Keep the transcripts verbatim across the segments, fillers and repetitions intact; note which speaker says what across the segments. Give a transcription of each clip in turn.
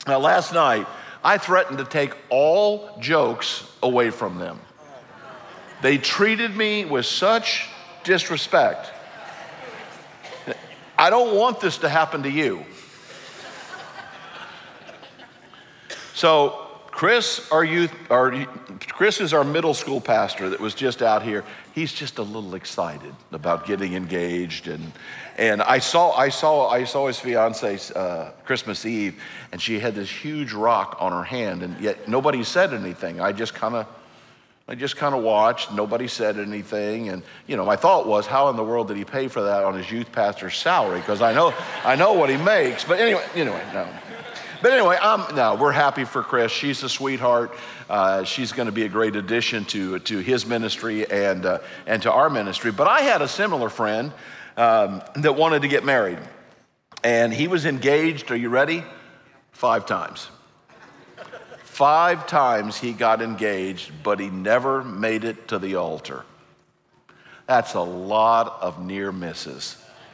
Speaker 1: Now, last night, I threatened to take all jokes away from them. They treated me with such disrespect. I don't want this to happen to you. So Chris, our youth, our, Chris is our middle school pastor that was just out here. He's just a little excited about getting engaged, and and I saw I saw I saw his fiance uh, Christmas Eve, and she had this huge rock on her hand, and yet nobody said anything. I just kind of I just kind of watched. Nobody said anything, and you know, my thought was, how in the world did he pay for that on his youth pastor's salary? Because I know I know what he makes. But anyway, anyway, no. But anyway, um, no, we're happy for Chris. She's a sweetheart. Uh, she's going to be a great addition to to his ministry and uh, and to our ministry. But I had a similar friend um, that wanted to get married, and he was engaged. Are you ready? Five times. Five times he got engaged, but he never made it to the altar. That's a lot of near misses.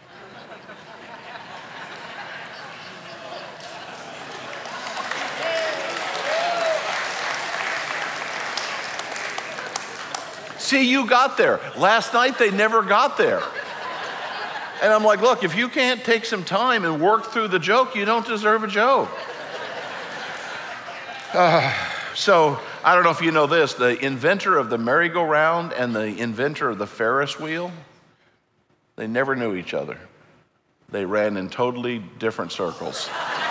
Speaker 1: See, you got there. Last night, they never got there. And I'm like, look, if you can't take some time and work through the joke, you don't deserve a joke. Uh, so, I don't know if you know this, the inventor of the merry-go-round and the inventor of the Ferris wheel, they never knew each other. They ran in totally different circles.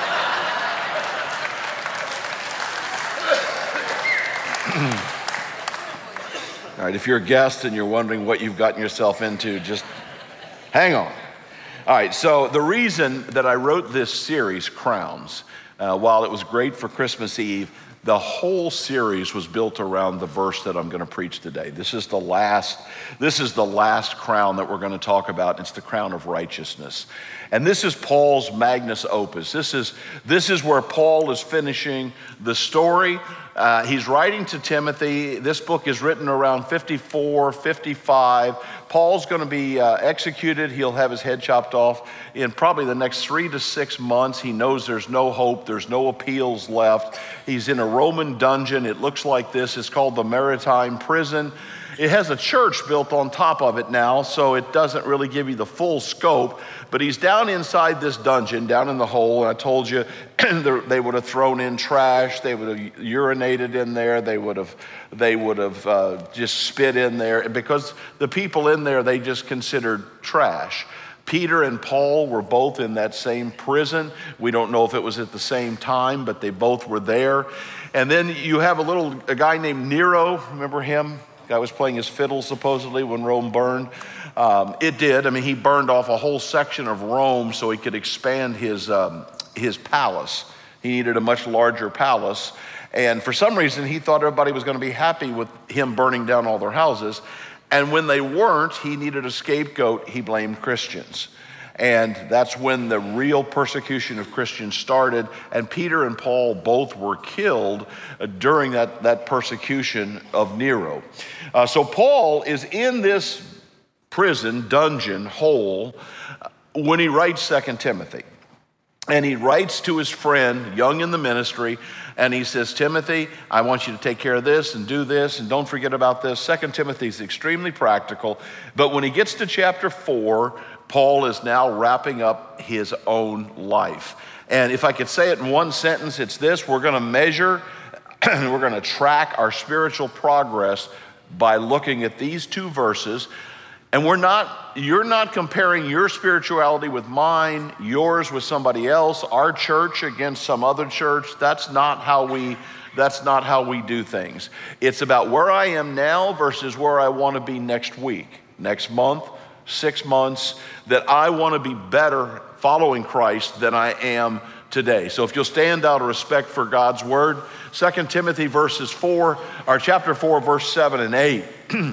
Speaker 1: All right, if you're a guest and you're wondering what you've gotten yourself into, just hang on. All right, so the reason that I wrote this series, Crowns, uh, while it was great for Christmas Eve, the whole series was built around the verse that I'm going to preach today. This is the last, this is the last crown that we're going to talk about. It's the crown of righteousness. And this is Paul's magnus opus. This is, this is where Paul is finishing the story. Uh, he's writing to Timothy. This book is written around fifty-four, fifty-five. Paul's going to be uh, executed. He'll have his head chopped off in probably the next three to six months. He knows there's no hope. There's no appeals left. He's in a Roman dungeon. It looks like this. It's called the Maritime Prison. It has a church built on top of it now, so it doesn't really give you the full scope. But he's down inside this dungeon, down in the hole. And I told you they would have thrown in trash. They would have urinated in there. They would have, they would have uh, just spit in there. Because the people in there, they just considered trash. Peter and Paul were both in that same prison. We don't know if it was at the same time, but they both were there. And then you have a little a guy named Nero. Remember him? Guy was playing his fiddle supposedly when Rome burned. Um, it did. I mean, he burned off a whole section of Rome so he could expand his um, his palace. He needed a much larger palace. And for some reason, he thought everybody was going to be happy with him burning down all their houses. And when they weren't, he needed a scapegoat. He blamed Christians. And that's when the real persecution of Christians started. And Peter and Paul both were killed during that, that persecution of Nero. Uh, so Paul is in this prison, dungeon, hole, when he writes Second Timothy. And he writes to his friend, young in the ministry, and he says, Timothy, I want you to take care of this and do this, and don't forget about this. Second Timothy is extremely practical. But when he gets to chapter four, Paul is now wrapping up his own life. And if I could say it in one sentence, it's this: we're going to measure, we're going to track our spiritual progress by looking at these two verses. And we're not, you're not comparing your spirituality with mine, yours with somebody else, our church against some other church. That's not how we, that's not how we do things. It's about where I am now versus where I want to be next week, next month, six months, that I want to be better following Christ than I am today. So if you'll stand out of respect for God's word, Second Timothy verses four, or chapter four, verse seven and eight.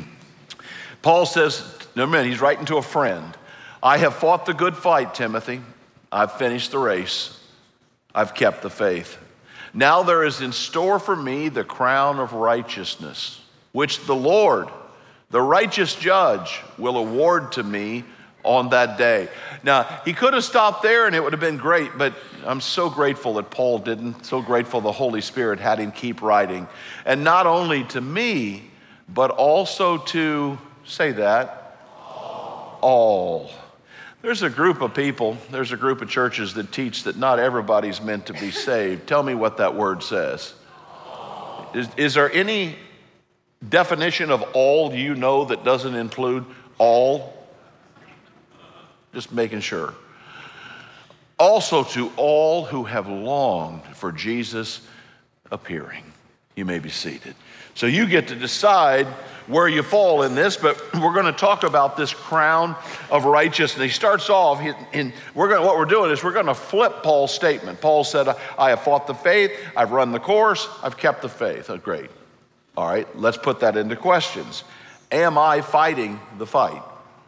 Speaker 1: Paul says, no man, he's writing to a friend. I have fought the good fight, Timothy. I've finished the race. I've kept the faith. Now there is in store for me the crown of righteousness, which the Lord, the righteous judge, will award to me on that day. Now, he could have stopped there and it would have been great, but I'm so grateful that Paul didn't. So grateful the Holy Spirit had him keep writing. And not only to me, but also to, say that, all. There's a group of people, there's a group of churches that teach that not everybody's meant to be saved. Tell me what that word says. Is, is there any definition of all you know that doesn't include all? Just making sure. Also to all who have longed for Jesus appearing. You may be seated. So you get to decide where you fall in this, but we're going to talk about this crown of righteousness. He starts off, in, we're going, what we're doing is we're going to flip Paul's statement. Paul said, I have fought the faith, I've run the course, I've kept the faith. Oh, great. All right, let's put that into questions. Am I fighting the fight?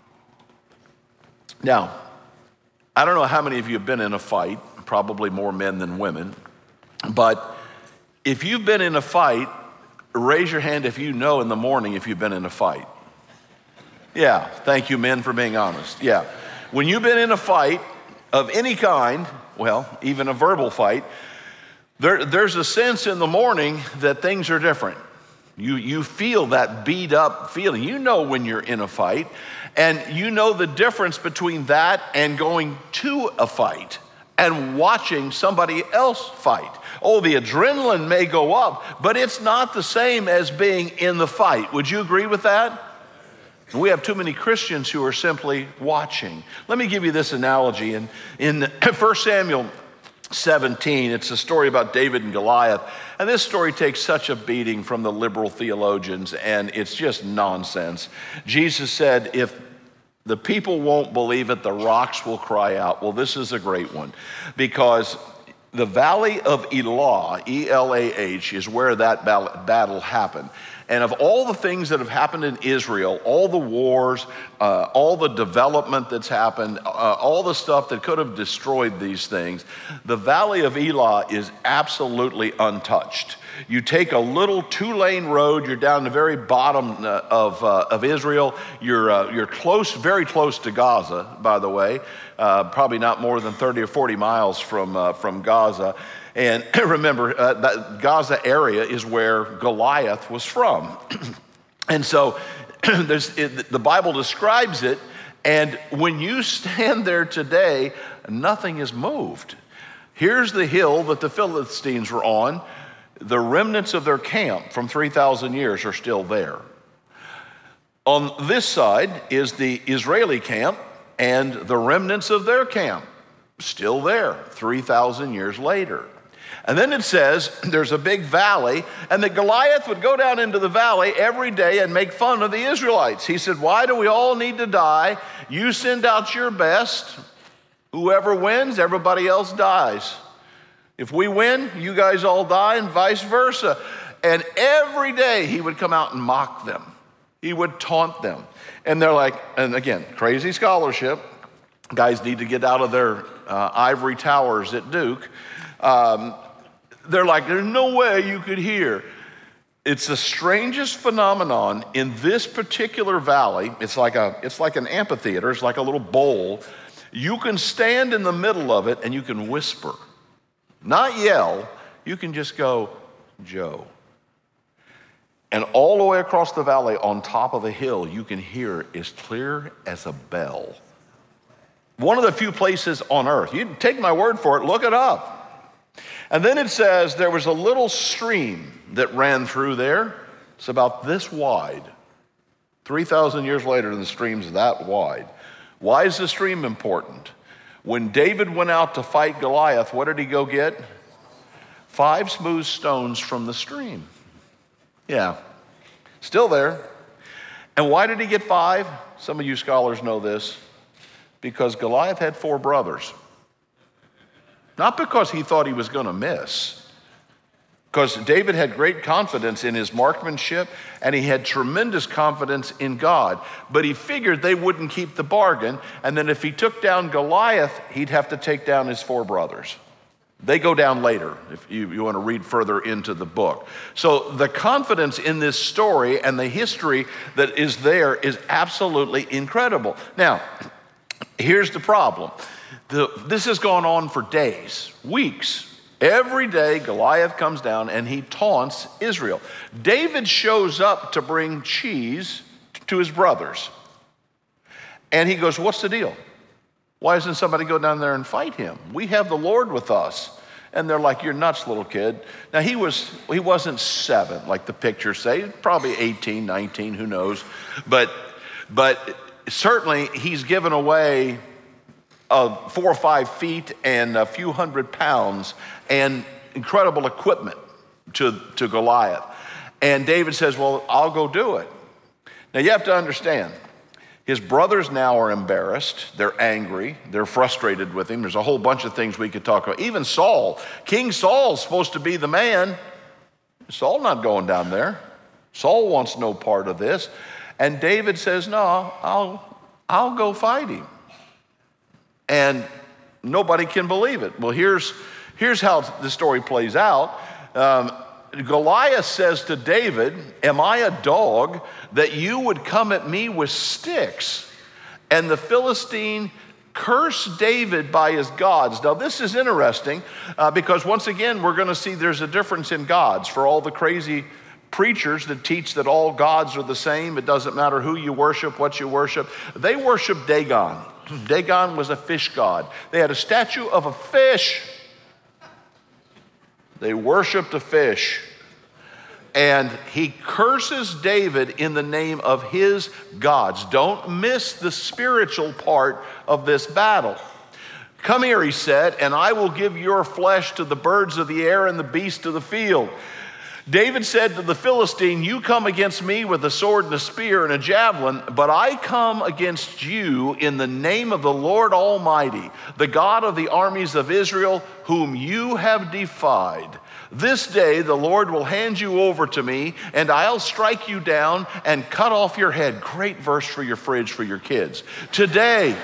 Speaker 1: Now, I don't know how many of you have been in a fight, probably more men than women, but if you've been in a fight, raise your hand if you know in the morning if you've been in a fight. Yeah, thank you men for being honest. Yeah, when you've been in a fight of any kind, well, even a verbal fight, there, there's a sense in the morning that things are different. You, you feel that beat up feeling. You know when you're in a fight, and you know the difference between that and going to a fight and watching somebody else fight. Oh, the adrenaline may go up, but it's not the same as being in the fight. Would you agree with that? We have too many Christians who are simply watching. Let me give you this analogy. In, in First Samuel seventeen, it's a story about David and Goliath. And this story takes such a beating from the liberal theologians, and it's just nonsense. Jesus said, if the people won't believe it, the rocks will cry out. Well, this is a great one, because the Valley of Elah, E L A H, is where that battle happened. And of all the things that have happened in Israel, all the wars, uh, all the development that's happened, uh, all the stuff that could have destroyed these things, the Valley of Elah is absolutely untouched. You take a little two-lane road, you're down the very bottom uh, of, uh, of Israel. You're, uh, you're close, very close to Gaza, by the way, uh, probably not more than thirty or forty miles from, uh, from Gaza. And remember, uh, that Gaza area is where Goliath was from. And so there's, it, the Bible describes it, and when you stand there today, nothing is moved. Here's the hill that the Philistines were on. The remnants of their camp from three thousand years are still there. On this side is the Israeli camp, and the remnants of their camp still there three thousand years later. And then it says there's a big valley, and that Goliath would go down into the valley every day and make fun of the Israelites. He said, why do we all need to die? You send out your best. Whoever wins, everybody else dies. If we win, you guys all die, and vice versa. And every day he would come out and mock them. He would taunt them. And they're like, and again, crazy scholarship. Guys need to get out of their uh, ivory towers at Duke. Um, they're like, there's no way you could hear. It's the strangest phenomenon in this particular valley. It's like a, it's like an amphitheater. It's like a little bowl. You can stand in the middle of it and you can whisper. Not yell, you can just go, Joe. And all the way across the valley on top of the hill, you can hear it as clear as a bell. One of the few places on earth. You take my word for it, look it up. And then it says there was a little stream that ran through there. It's about this wide. three thousand years later, the stream's that wide. Why is the stream important? When David went out to fight Goliath, what did he go get? Five smooth stones from the stream. Yeah, still there. And why did he get five? Some of you scholars know this. Because Goliath had four brothers. Not because he thought he was going to miss. Because David had great confidence in his marksmanship, and he had tremendous confidence in God. But he figured they wouldn't keep the bargain, and then if he took down Goliath, he'd have to take down his four brothers. They go down later, if you, you want to read further into the book. So the confidence in this story and the history that is there is absolutely incredible. Now, Here's the problem. The, this has gone on for days, weeks. Every day Goliath comes down and he taunts Israel. David shows up to bring cheese to his brothers. And he goes, what's the deal? Why doesn't somebody go down there and fight him? We have the Lord with us. And they're like, you're nuts, little kid. Now, he, was, he wasn't seven, like the pictures say, probably eighteen, nineteen, who knows. But, but certainly he's given away uh, four or five feet and a few hundred pounds and incredible equipment to, to Goliath. And David says, well, I'll go do it. Now, you have to understand, his brothers now are embarrassed. They're angry. They're frustrated with him. There's a whole bunch of things we could talk about. Even Saul. King Saul's supposed to be the man. Saul not going down there. Saul wants no part of this. And David says, no, I'll, I'll go fight him. And nobody can believe it. Well, here's, here's how the story plays out. Um, Goliath says to David, am I a dog that you would come at me with sticks? And the Philistine cursed David by his gods. Now, this is interesting uh, because once again, we're going to see there's a difference in gods. For all the crazy preachers that teach that all gods are the same, it doesn't matter who you worship, what you worship, they worship Dagon. Dagon was a fish god. They had a statue of a fish. They worshiped a fish. And he curses David in the name of his gods. Don't miss the spiritual part of this battle. Come here, he said, and I will give your flesh to the birds of the air and the beasts of the field. David said to the Philistine, you come against me with a sword and a spear and a javelin, but I come against you in the name of the Lord Almighty, the God of the armies of Israel, whom you have defied. This day the Lord will hand you over to me, and I'll strike you down and cut off your head. Great verse for your fridge for your kids. Today,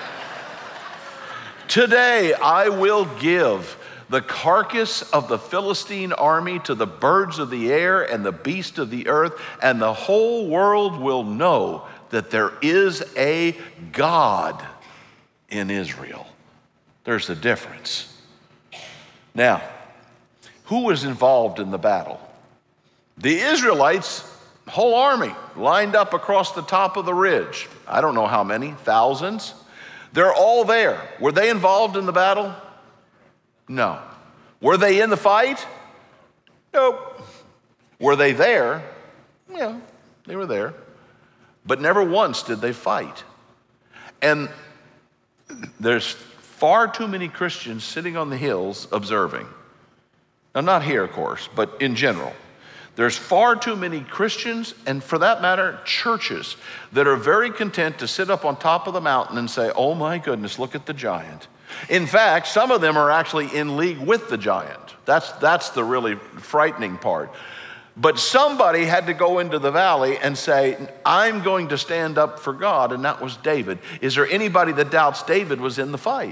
Speaker 1: today I will give the carcass of the Philistine army to the birds of the air and the beasts of the earth, and the whole world will know that there is a God in Israel. There's a difference. Now, who was involved in the battle? The Israelites, whole army, lined up across the top of the ridge. I don't know how many, thousands. They're all there. Were they involved in the battle? No. Were they in the fight? Nope. Were they there? Yeah, they were there. But never once did they fight. And there's far too many Christians sitting on the hills observing. Now, not here, of course, but in general. There's far too many Christians, and for that matter, churches, that are very content to sit up on top of the mountain and say, oh my goodness, look at the giant. In fact, some of them are actually in league with the giant. That's, that's the really frightening part. But somebody had to go into the valley and say, I'm going to stand up for God, and that was David. Is there anybody that doubts David was in the fight?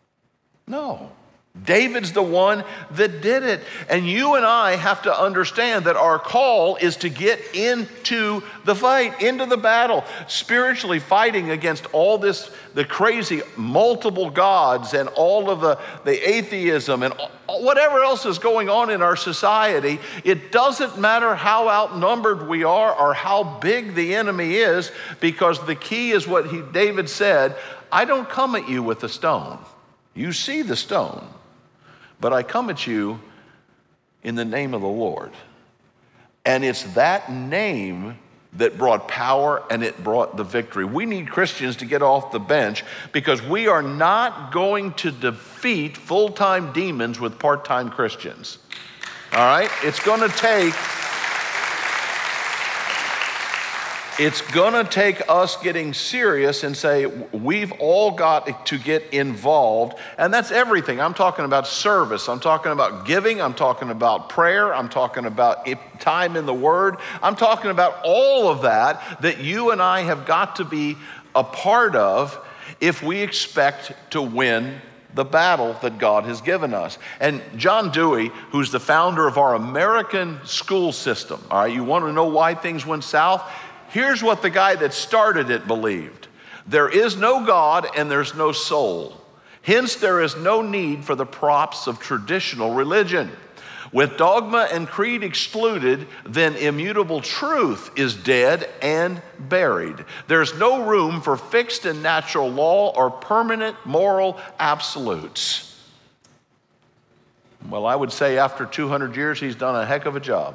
Speaker 1: No. David's the one that did it. And you and I have to understand that our call is to get into the fight, into the battle, spiritually fighting against all this, the crazy multiple gods and all of the, the atheism and whatever else is going on in our society. It doesn't matter how outnumbered we are or how big the enemy is, because the key is what he, David said, I don't come at you with a stone. You see the stone. But I come at you in the name of the Lord. And it's that name that brought power and it brought the victory. We need Christians to get off the bench, because we are not going to defeat full-time demons with part-time Christians. All right? It's going to take... It's gonna take us getting serious and say, we've all got to get involved. And that's everything. I'm talking about service. I'm talking about giving. I'm talking about prayer. I'm talking about time in the Word. I'm talking about all of that that you and I have got to be a part of if we expect to win the battle that God has given us. And John Dewey, who's the founder of our American school system, all right, you want to know why things went south? Here's what the guy that started it believed. There is no God and there's no soul. Hence, there is no need for the props of traditional religion. With dogma and creed excluded, then immutable truth is dead and buried. There's no room for fixed and natural law or permanent moral absolutes. Well, I would say after two hundred years, he's done a heck of a job.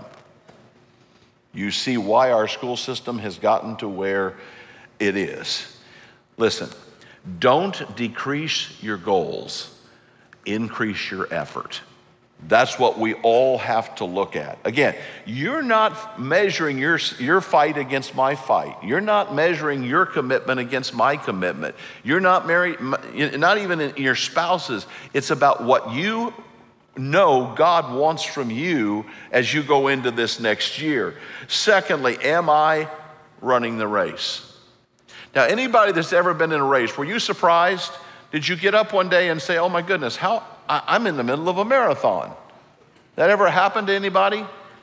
Speaker 1: You see why our school system has gotten to where it is. Listen, don't decrease your goals, increase your effort. That's what we all have to look at. Again, you're not measuring your, your fight against my fight. You're not measuring your commitment against my commitment. You're not married, not even your spouses. It's about what you know God wants from you as you go into this next year. Secondly, am I running the race? Now, anybody that's ever been in a race, were you surprised? Did you get up one day and say, oh my goodness, how I'm in the middle of a marathon? That ever happened to anybody?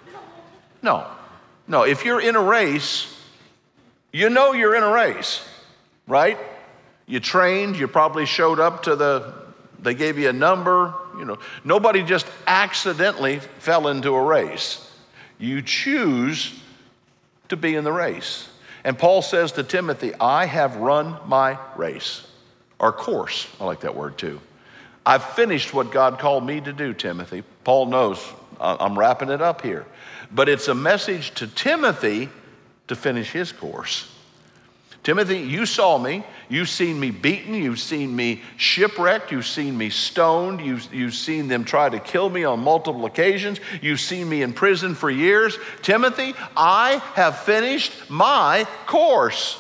Speaker 1: No. No, if you're in a race, you know you're in a race, right? You trained, you probably showed up to the, they gave you a number, you know. Nobody just accidentally fell into a race. You choose to be in the race. And Paul says to Timothy, I have run my race, or course. I like that word too. I've finished what God called me to do, Timothy. Paul knows I'm wrapping it up here. But it's a message to Timothy to finish his course. Timothy, you saw me. You've seen me beaten. You've seen me shipwrecked. You've seen me stoned. You've, you've seen them try to kill me on multiple occasions. You've seen me in prison for years. Timothy, I have finished my course.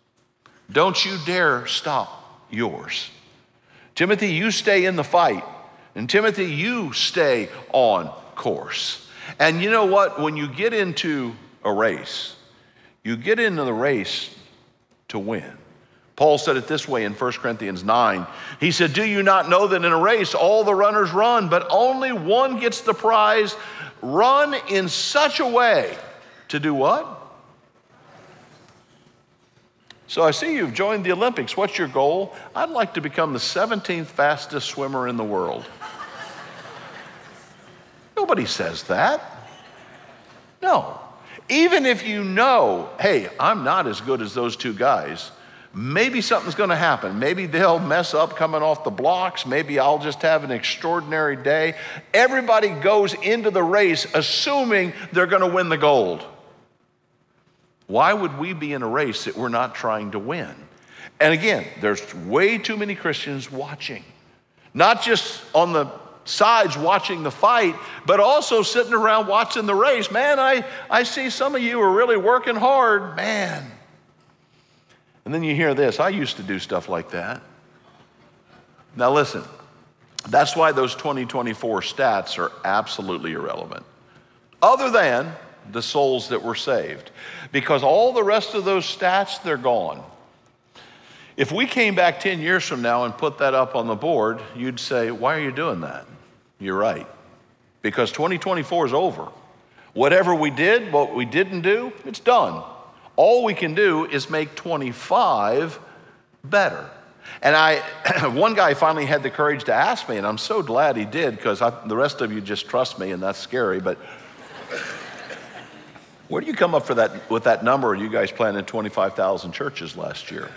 Speaker 1: Don't you dare stop yours. Timothy, you stay in the fight. And Timothy, you stay on course. And you know what? When you get into a race, you get into the race to win. Paul said it this way in First Corinthians nine. He said, do you not know that in a race all the runners run, but only one gets the prize? Run in such a way to do what? So I see you've joined the Olympics. What's your goal? I'd like to become the seventeenth fastest swimmer in the world. Nobody says that. No. Even if you know, hey, I'm not as good as those two guys, maybe something's going to happen. Maybe they'll mess up coming off the blocks. Maybe I'll just have an extraordinary day. Everybody goes into the race assuming they're going to win the gold. Why would we be in a race that we're not trying to win? And again, there's way too many Christians watching. Not just on the sides watching the fight, but also sitting around watching the race. Man, I, I see some of you are really working hard, man. And then you hear this, I used to do stuff like that. Now listen, that's why those twenty twenty-four stats are absolutely irrelevant. Other than the souls that were saved. Because all the rest of those stats, they're gone. If we came back ten years from now and put that up on the board, you'd say, why are you doing that? You're right. Because twenty twenty-four is over. Whatever we did, what we didn't do, it's done. All we can do is make twenty-five better. And I, one guy finally had the courage to ask me, and I'm so glad he did, because the rest of you just trust me, and that's scary, but where do you come up for that with that number? You guys planted twenty-five thousand churches last year.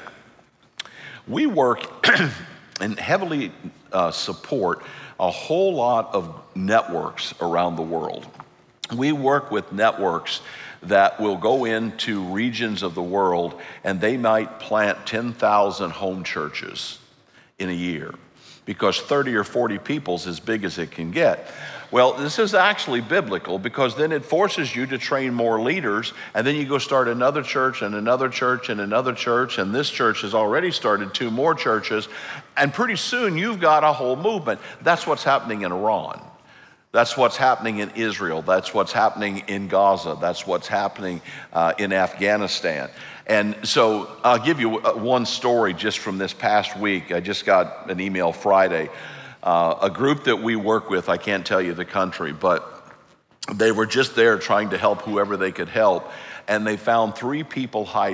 Speaker 1: We work and heavily uh, support a whole lot of networks around the world. We work with networks that will go into regions of the world and they might plant ten thousand home churches in a year because thirty or forty people is as big as it can get. Well, this is actually biblical because then it forces you to train more leaders, and then you go start another church and another church and another church, and this church has already started two more churches, and pretty soon you've got a whole movement. That's what's happening in Iran. That's what's happening in Israel. That's what's happening in Gaza. That's what's happening uh, in Afghanistan. And so I'll give you one story just from this past week. I just got an email Friday. Uh, a group that we work with, I can't tell you the country, but they were just there trying to help whoever they could help. And they found three people hiding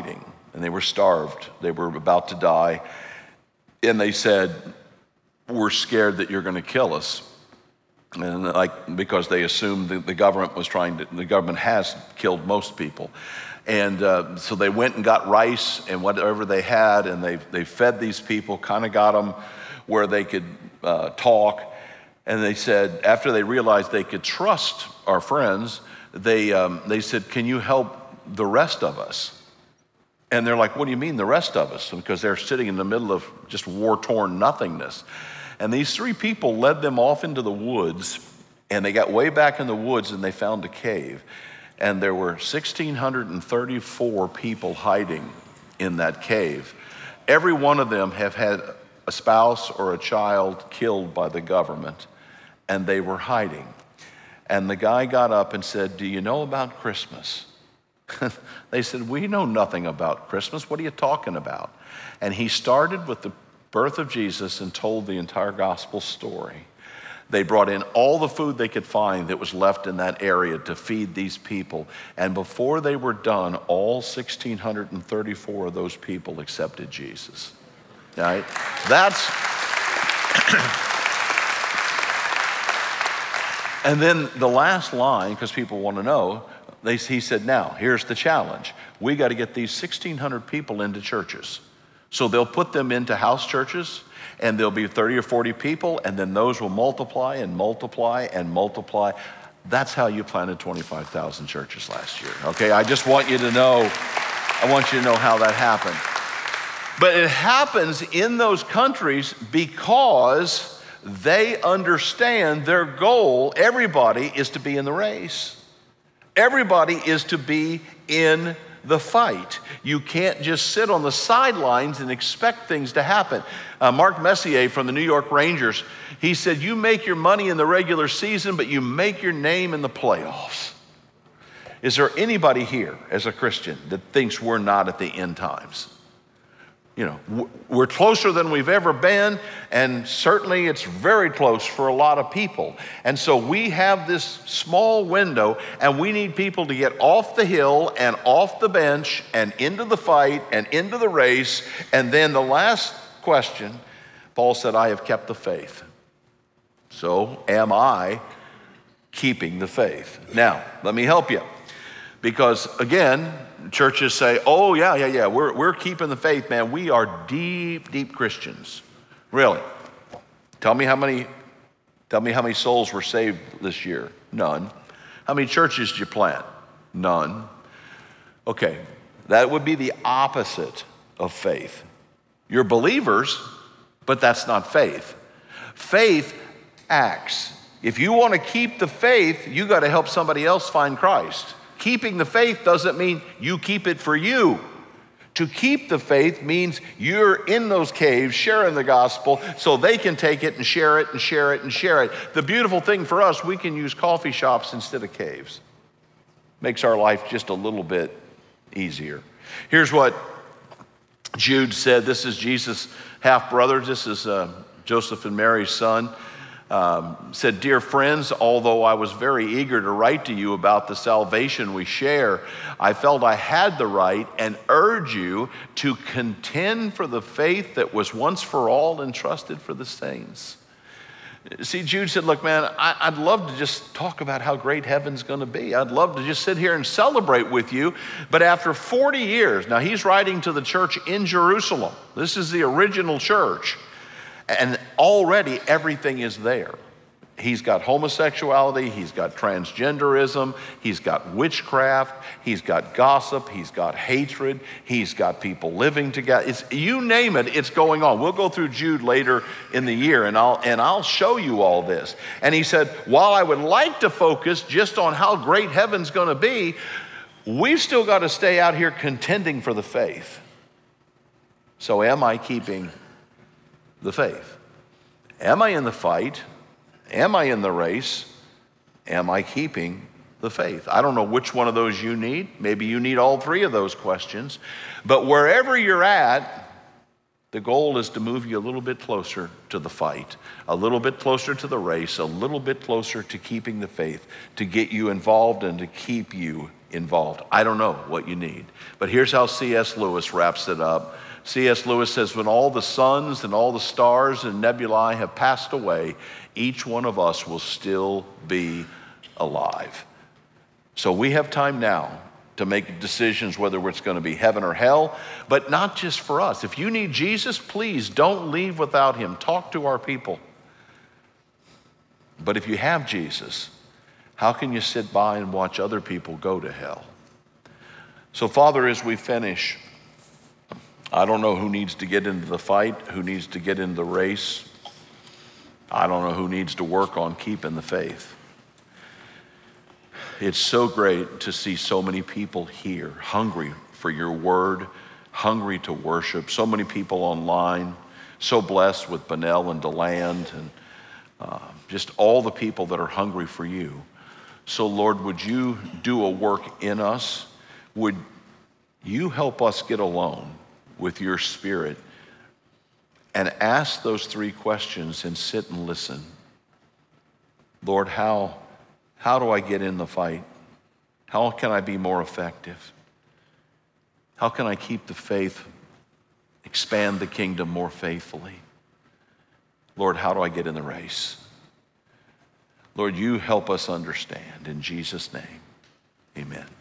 Speaker 1: and they were starved. They were about to die. And they said, we're scared that you're going to kill us. And like, because they assumed that the government was trying to, the government has killed most people. And uh, so they went and got rice and whatever they had, and they, they fed these people, kind of got them where they could uh, talk. And they said, after they realized they could trust our friends, they, um, they said, can you help the rest of us? And they're like, what do you mean the rest of us? Because they're sitting in the middle of just war-torn nothingness. And these three people led them off into the woods, and they got way back in the woods and they found a cave. And there were one thousand six hundred thirty-four people hiding in that cave. Every one of them have had a spouse or a child killed by the government, and they were hiding. And the guy got up and said, do you know about Christmas? They said, we know nothing about Christmas. What are you talking about? And he started with the birth of Jesus and told the entire gospel story. They brought in all the food they could find that was left in that area to feed these people. And before they were done, all one thousand six hundred thirty-four of those people accepted Jesus. All right? That's... And then the last line, because people want to know, they, he said, now, here's the challenge. We got to get these sixteen hundred people into churches. So they'll put them into house churches, and there'll be thirty or forty people, and then those will multiply and multiply and multiply. That's how you planted twenty-five thousand churches last year, okay? I just want you to know, I want you to know how that happened. But it happens in those countries because they understand their goal, everybody is to be in the race. Everybody is to be in the fight. You can't just sit on the sidelines and expect things to happen. Uh, Mark Messier from the New York Rangers, he said, you make your money in the regular season, but you make your name in the playoffs. Is there anybody here as a Christian that thinks we're not at the end times? You know, we're closer than we've ever been, and certainly it's very close for a lot of people. And so we have this small window, and we need people to get off the hill and off the bench and into the fight and into the race. And then the last question, Paul said, I have kept the faith. So am I keeping the faith? Now, let me help you. Because again, churches say, oh yeah, yeah, yeah, we're, we're keeping the faith, man. We are deep, deep Christians. Really? Tell me how many, tell me how many souls were saved this year? None. How many churches did you plant? None. Okay, that would be the opposite of faith. You're believers, but that's not faith. Faith acts. If you want to keep the faith, you got to help somebody else find Christ. Keeping the faith doesn't mean you keep it for you. To keep the faith means you're in those caves sharing the gospel so they can take it and share it and share it and share it. The beautiful thing for us, we can use coffee shops instead of caves. Makes our life just a little bit easier. Here's what Jude said. This is Jesus' half-brother. This is uh, Joseph and Mary's son. Um, said, dear friends, although I was very eager to write to you about the salvation we share, I felt I had the right and urge you to contend for the faith that was once for all entrusted for the saints. See, Jude said, look, man, I, I'd love to just talk about how great heaven's going to be. I'd love to just sit here and celebrate with you. But after forty years, now he's writing to the church in Jerusalem. This is the original church. And already everything is there. He's got homosexuality, he's got transgenderism, he's got witchcraft, he's got gossip, he's got hatred, he's got people living together. It's, you name it, it's going on. We'll go through Jude later in the year, and I'll, and I'll show you all this. And he said, while I would like to focus just on how great heaven's going to be, we've still got to stay out here contending for the faith. So am I keeping the faith? Am I in the fight? Am I in the race? Am I keeping the faith? I don't know which one of those you need. Maybe you need all three of those questions. But wherever you're at, the goal is to move you a little bit closer to the fight, a little bit closer to the race, a little bit closer to keeping the faith, to get you involved and to keep you involved. I don't know what you need. But here's how C S Lewis wraps it up. C S Lewis says, when all the suns and all the stars and nebulae have passed away, each one of us will still be alive. So we have time now to make decisions whether it's going to be heaven or hell, but not just for us. If you need Jesus, please don't leave without him. Talk to our people. But if you have Jesus, how can you sit by and watch other people go to hell? So, Father, as we finish, I don't know who needs to get into the fight, who needs to get into the race. I don't know who needs to work on keeping the faith. It's so great to see so many people here hungry for your word, hungry to worship. So many people online, so blessed with Bunnell and DeLand and uh, just all the people that are hungry for you. So Lord, would you do a work in us? Would you help us get alone with your Spirit and ask those three questions and sit and listen? Lord, how How do I get in the fight? How can I be more effective? How can I keep the faith, expand the kingdom more faithfully? Lord, how do I get in the race? Lord, you help us understand. In Jesus' name, amen.